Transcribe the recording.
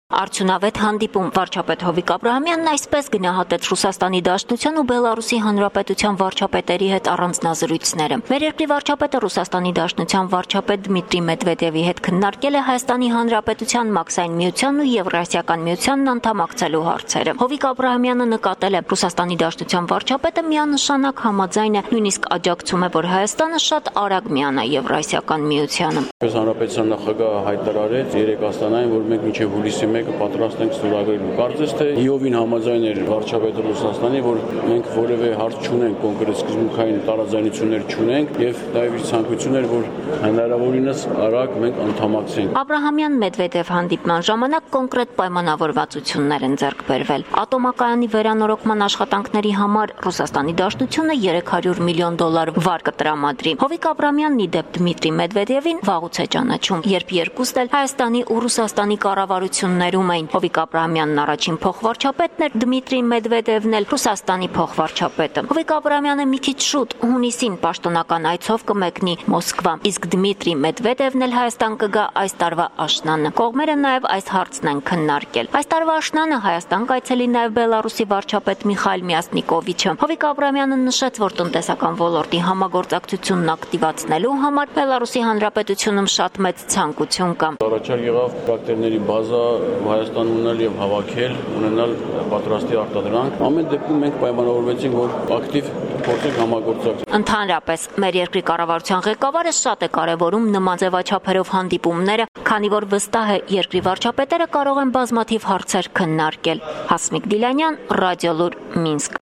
Արդյունավետ հանդիպում վարչապետ Հովիկ Աբրահամյանն այսպես գնահատեց Ռուսաստանի Դաշնության ու Բելարուսի Հանրապետության վարչապետերի հետ առանձնազրույցները։ Մեր երկրի վարչապետը Ռուսաստանի Դաշնության վարչապետ Դմիտրի Մեդվեդևի հետ քննարկել է Հայաստանի Հանրապետության Մաքսային միությանն ու Եվրասիական միությանն անդամակցելու հարցերը։ Հովիկ Աբրահամյանը նկատել է Ռուսաստանի Դաշնության վարչապետը միանշանակ համաձայն է, նույնիսկ աջակցում է, որ Հայաստանը շատ արագ միանա Եվրասիական միությանը։ Հանրապետության նախագահը հայտարարեց երեք Աստանային, որ մենք մինչև հուլիսի 1-ը պատրաստ ենք ստորագրելու։ Կարծես թե իովին համաձայն էր վարչապետը Ռուսաստանի, որ մենք որևէ հարց չունենք, կոնկրետ սկզբունքային տարաձայնություններ չունենք եւ նաեւ իր ցանկությունն էր, որ հնարավորինս արագ մենք անդամակցենք։ Աբրահամյան-Մեդվեդև հանդիպման ժամանակ կոնկրետ պայմանավորվածություններ են ձեռք բերվել։ Ատոմակայանի վերանորոգման աշխատանքների համար Ռուսաստանի Դաշնությունը $300 միլիոն վար կտրամադրի։ Հովիկ Աբրահամյանն ի դեպ Դմիտրի Մեդվեդևին վաղուց է ճանաչում, երբ երկուսն էլ Հայաստանի ու Ռուսաստանի կառավարություններում էին։ Հովիկ Աբրահամյանն առաջին փոխվարչապետն էր, Դմիտրի Մեդվեդևն էլ Ռուսաստանի փոխվարչապետը։ Հովիկ Աբրահամյանը մի քիչ շուտ հունիսին պաշտոնական այցով կմեկնի Մոսկվա, իսկ Դմիտրի Մեդվեդևն էլ Հայաստան կգա այս տարվա աշնանը։ Կողմերը նաև այս հարցն են քննարկել։ Այս տարվա աշնանը Հայաստան կայցելի նաև Բելարուսի վարչապետ Միխայիլ Մյասնիկովիչը։ Հովիկ Աբրահամյանը նշեց, որ տնտեսական ոլորտի համագործակցությունն ակտիվացնելու համար Բելարուսի Հանրապետությունում շատ մեծ ցանկություն կա։ Առաջարկ եղավ տրակտորների բազա Հայաստանում ունենալ եւ հավաքել, ունենալ պատրաստի արտադրանք։ Ամեն դեպքում մենք պայմանավորվեցինք, որ ակտիվ փորձենք համագործակցել։ Ընդհանրապես, մեր երկրի կառավարության ղեկավարը շատ է կարևորում նման ձևաչափերով հանդիպումները, քանի որ վստահ է, երկրի վարչապետերը կարող են բազմաթիվ հարցեր քննարկել։ Հասմիկ Դիլանյան, Ռադիոլուր, Մինսկ։